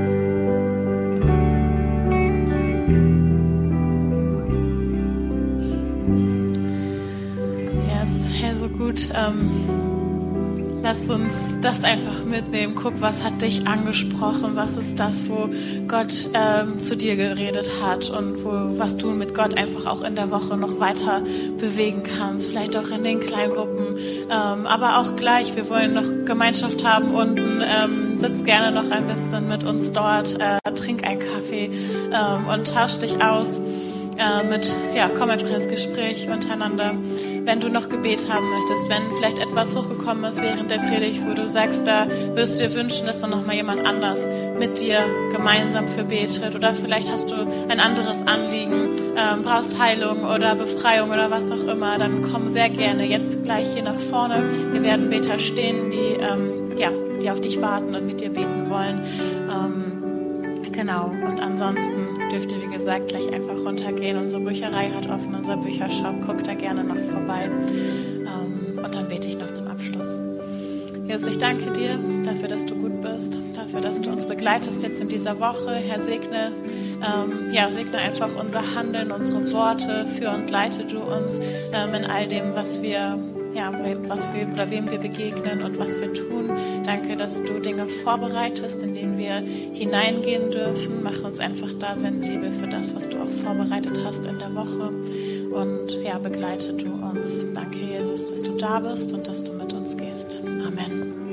Ähm, lass uns das einfach mitnehmen. Guck, was hat dich angesprochen? Was ist das, wo Gott ähm, zu dir geredet hat und wo, was du mit Gott einfach auch in der Woche noch weiter bewegen kannst? Vielleicht auch in den Kleingruppen, ähm, aber auch gleich. Wir wollen noch Gemeinschaft haben unten. Ähm, sitz gerne noch ein bisschen mit uns dort, äh, trink einen Kaffee ähm, und tausch dich aus. Mit, ja, komm einfach ins Gespräch untereinander. Wenn du noch Gebet haben möchtest, wenn vielleicht etwas hochgekommen ist während der Predigt, wo du sagst, da würdest du dir wünschen, dass dann nochmal jemand anders mit dir gemeinsam für betet, oder vielleicht hast du ein anderes Anliegen, ähm, brauchst Heilung oder Befreiung oder was auch immer, dann komm sehr gerne jetzt gleich hier nach vorne. Wir werden Beter stehen, die, ähm, ja, die auf dich warten und mit dir beten wollen. Ähm, Genau, und ansonsten dürft ihr, wie gesagt, gleich einfach runtergehen. Unsere Bücherei hat offen, unser Büchershop, guckt da gerne noch vorbei. Ähm, und dann bete ich noch zum Abschluss. Jesus, ich danke dir dafür, dass du gut bist, dafür, dass du uns begleitest jetzt in dieser Woche. Herr, segne, ähm, ja, segne einfach unser Handeln, unsere Worte, führ und leite du uns ähm, in all dem, was wir Ja, was wir oder wem wir begegnen und was wir tun. Danke, dass du Dinge vorbereitest, in denen wir hineingehen dürfen. Mach uns einfach da sensibel für das, was du auch vorbereitet hast in der Woche. Und ja, begleite du uns. Danke, Jesus, dass du da bist und dass du mit uns gehst. Amen.